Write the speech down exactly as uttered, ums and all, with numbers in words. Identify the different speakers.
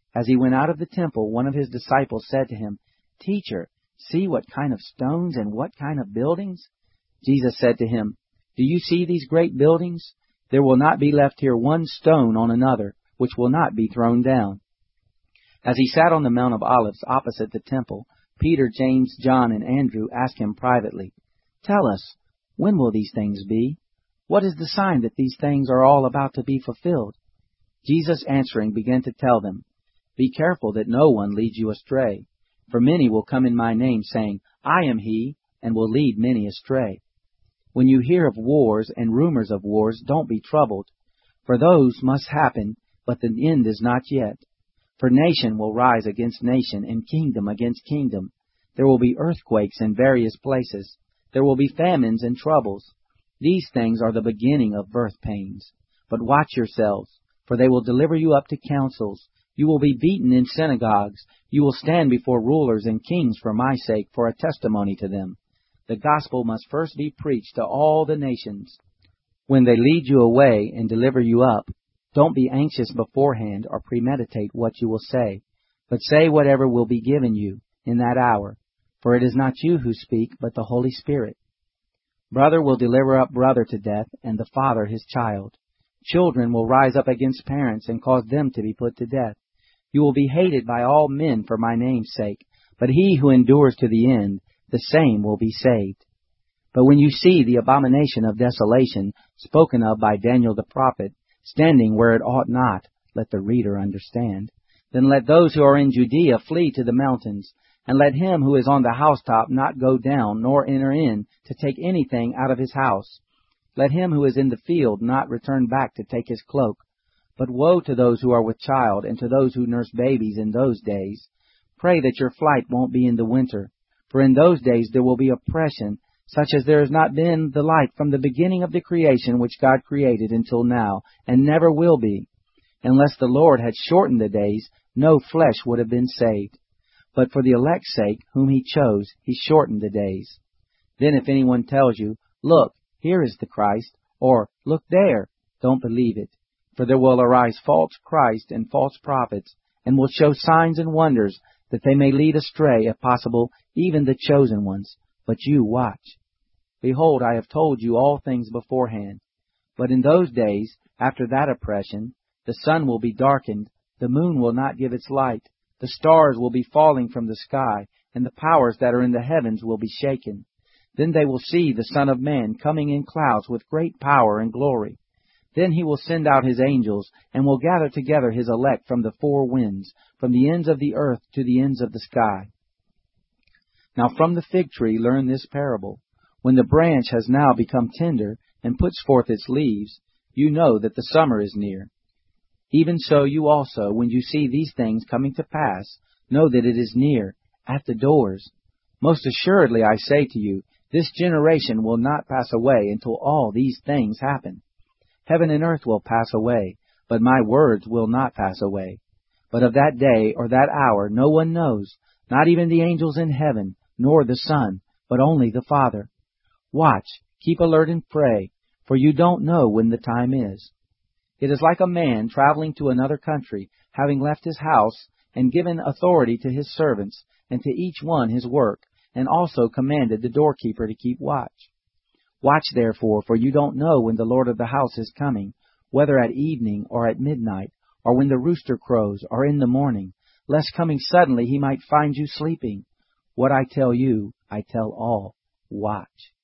Speaker 1: As he went out of the temple, one of his disciples said to him, "Teacher, see what kind of stones and what kind of buildings?" Jesus said to him, "Do you see these great buildings? There will not be left here one stone on another, which will not be thrown down." As he sat on the Mount of Olives opposite the temple, Peter, James, John, and Andrew asked him privately, "Tell us, when will these things be? What is the sign that these things are all about to be fulfilled?" Jesus answering began to tell them, "Be careful that no one leads you astray. For many will come in my name, saying, 'I am he,' and will lead many astray. When you hear of wars and rumors of wars, don't be troubled. For those must happen, but the end is not yet. For nation will rise against nation, and kingdom against kingdom. There will be earthquakes in various places. There will be famines and troubles. These things are the beginning of birth pains. But watch yourselves, for they will deliver you up to councils. You will be beaten in synagogues. You will stand before rulers and kings for my sake, for a testimony to them. The gospel must first be preached to all the nations. When they lead you away and deliver you up, don't be anxious beforehand or premeditate what you will say, but say whatever will be given you in that hour, for it is not you who speak, but the Holy Spirit. Brother will deliver up brother to death, and the father his child. Children will rise up against parents and cause them to be put to death. You will be hated by all men for my name's sake, but he who endures to the end, the same will be saved. But when you see the abomination of desolation spoken of by Daniel the prophet, standing where it ought not, let the reader understand, then let those who are in Judea flee to the mountains, and let him who is on the housetop not go down, nor enter in to take anything out of his house. Let him who is in the field not return back to take his cloak. But woe to those who are with child, and to those who nurse babies in those days. Pray that your flight won't be in the winter, for in those days there will be oppression, such as there has not been the like from the beginning of the creation which God created until now, and never will be. Unless the Lord had shortened the days, no flesh would have been saved. But for the elect's sake, whom he chose, he shortened the days. Then if anyone tells you, 'Look, here is the Christ,' or 'Look there,' don't believe it. For there will arise false Christ and false prophets, and will show signs and wonders, that they may lead astray, if possible, even the chosen ones. But you watch. Behold, I have told you all things beforehand. But in those days, after that oppression, the sun will be darkened, the moon will not give its light, the stars will be falling from the sky, and the powers that are in the heavens will be shaken. Then they will see the Son of Man coming in clouds with great power and glory. Then he will send out his angels, and will gather together his elect from the four winds, from the ends of the earth to the ends of the sky. Now from the fig tree learn this parable. When the branch has now become tender, and puts forth its leaves, you know that the summer is near. Even so you also, when you see these things coming to pass, know that it is near, at the doors. Most assuredly I say to you, this generation will not pass away until all these things happen. Heaven and earth will pass away, but my words will not pass away. But of that day or that hour no one knows, not even the angels in heaven, nor the Son, but only the Father. Watch, keep alert and pray, for you don't know when the time is. It is like a man traveling to another country, having left his house, and given authority to his servants, and to each one his work, and also commanded the doorkeeper to keep watch. Watch therefore, for you don't know when the Lord of the house is coming, whether at evening or at midnight, or when the rooster crows, or in the morning, lest coming suddenly he might find you sleeping. What I tell you, I tell all. Watch.